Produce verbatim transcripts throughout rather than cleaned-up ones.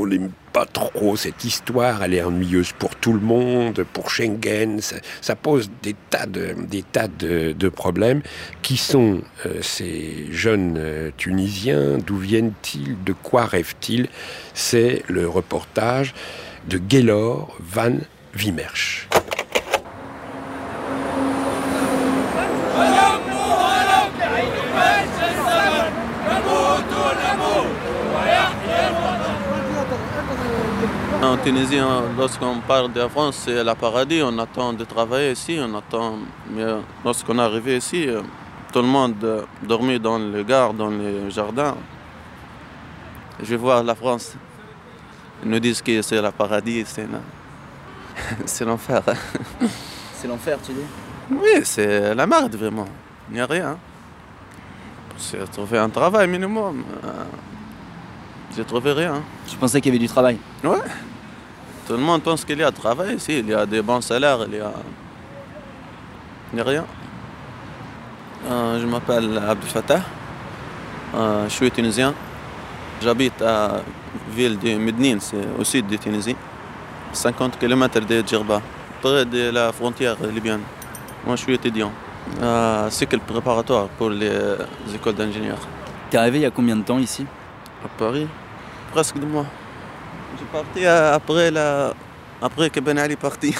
on n'aime pas trop cette histoire, elle est ennuyeuse pour tout le monde, pour Schengen, ça, ça pose des tas de, des tas de, de problèmes. Qui sont euh, ces jeunes euh, Tunisiens? D'où viennent-ils? De quoi rêvent-ils? C'est le reportage de Gaylor van Wimmersch. En Tunisie, lorsqu'on parle de la France, c'est le paradis. On attend de travailler ici, on attend. Mais lorsqu'on est arrivé ici, tout le monde dormait dans les gares, dans les jardins. Je vais voir la France. Ils nous disent que c'est le paradis, c'est, c'est l'enfer. C'est l'enfer, tu dis? Oui, c'est la merde vraiment. Il n'y a rien. J'ai trouvé un travail minimum. J'ai trouvé rien. Je pensais qu'il y avait du travail. Ouais. Tout le monde pense qu'il y a du travail ici. Il y a des bons salaires, il y a... Il n'y a rien. Euh, je m'appelle Abdel Fattah. Euh, je suis tunisien. J'habite à la ville de Mednine, c'est au sud de Tunisie. cinquante kilomètres de Djerba, près de la frontière libyenne. Moi, je suis étudiant. Euh, cycle préparatoire pour les écoles d'ingénieurs. T'es arrivé il y a combien de temps ici? À Paris, presque deux mois. J'ai parti après, la... après que Ben Ali est parti.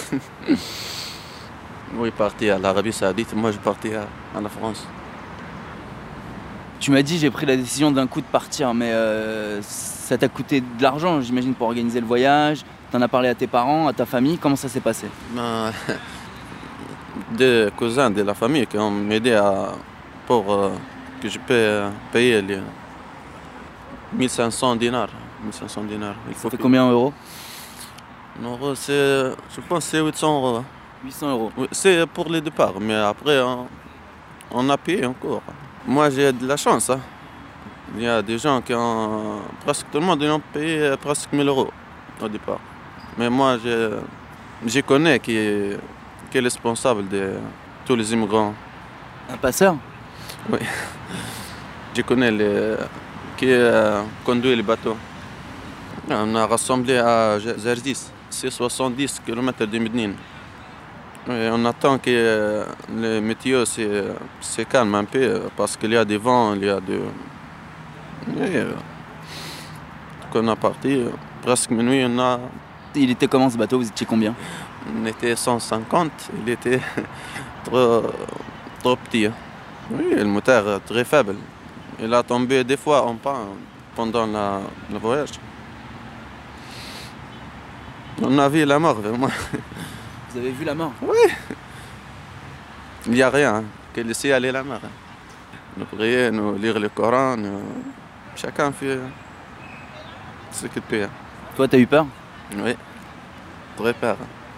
Oui, parti à l'Arabie Saoudite, moi je suis parti à, à la France. Tu m'as dit j'ai pris la décision d'un coup de partir, mais euh, ça t'a coûté de l'argent, j'imagine, pour organiser le voyage. T'en as parlé à tes parents, à ta famille, comment ça s'est passé? Ben, des cousins de la famille qui ont m'aidé à, pour euh, que je puisse payer les mille cinq cents dinars. mille cinq cents dinars. Il faut Ça fait combien en euros? En euros, c'est, je pense que c'est huit cents euros. huit cents euros. Oui, c'est pour le départ, mais après, on, on a payé encore. Moi, j'ai de la chance. Hein. Il y a des gens qui ont... Presque tout le monde, ils ont payé presque mille euros au départ. Mais moi, je, je connais qui est, qui est responsable de tous les immigrants. Un passeur? Oui. Je connais les, qui euh, conduit les bateaux. On a rassemblé à Zerdis, c'est soixante-dix kilomètres de Mednine. Et on attend que euh, le météo se, se calme un peu parce qu'il y a des vents, il y a de... Et, euh, quand on est parti, presque minuit, on a... Il était comment ce bateau? Vous étiez combien? On était cent cinquante, il était trop, trop petit. Oui, le moteur très faible. Il a tombé des fois en panne pendant la, le voyage. On a vu la mort, vraiment. Vous avez vu la mort? Oui. Il n'y a rien, hein, que laisser aller la mort. Nous prier, nous lire le Coran, nous... chacun fait ce qu'il peut. Toi, t'as eu peur? Oui, très peur.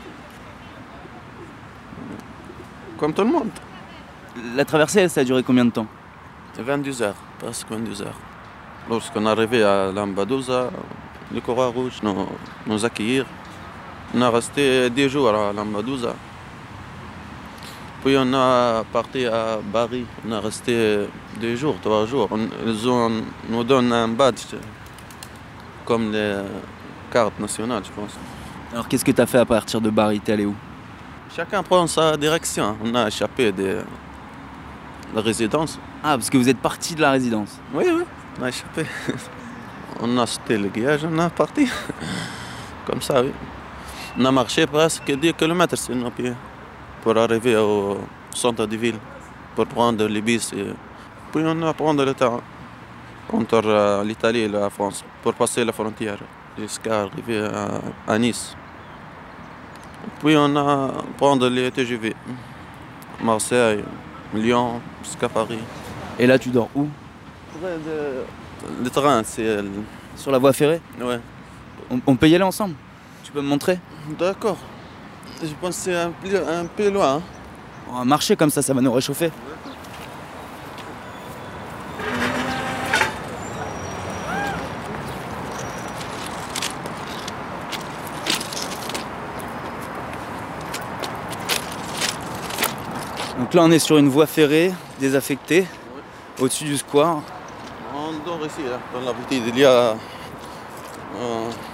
Comme tout le monde. La traversée, ça a duré combien de temps? vingt-deux heures, presque vingt-deux heures. Lorsqu'on est arrivé à Lampedusa, les Croix-Rouges nous, nous accueillirent. On a resté dix jours à Lampedusa. Puis on a parti à Bari. On a resté deux jours, trois jours. On, ils ont, nous donnent un badge, comme les cartes nationales, je pense. Alors qu'est-ce que t'as fait à partir de Bari? T'es allé où? Chacun prend sa direction. On a échappé de la résidence. Ah, parce que vous êtes parti de la résidence? Oui, oui, on a échappé. On a acheté le guillage, on a parti. Comme ça, oui. On a marché presque dix kilomètres sur nos pieds pour arriver au centre de ville, pour prendre les bus. Et... Puis on a pris le temps entre l'Italie et la France pour passer la frontière jusqu'à arriver à, à Nice. Puis on a pris les T G V, Marseille, Lyon, jusqu'à Paris. Et là, tu dors où? Près de... Le train, c'est... Sur la voie ferrée? Ouais. On, on peut y aller ensemble? Tu peux me montrer? D'accord. Je pense que c'est un, un peu loin. Hein. On va marcher comme ça, ça va nous réchauffer. Donc là, on est sur une voie ferrée, désaffectée, ouais. Au-dessus du square. On dort ici, là, dans la boutique. Il y a... Euh,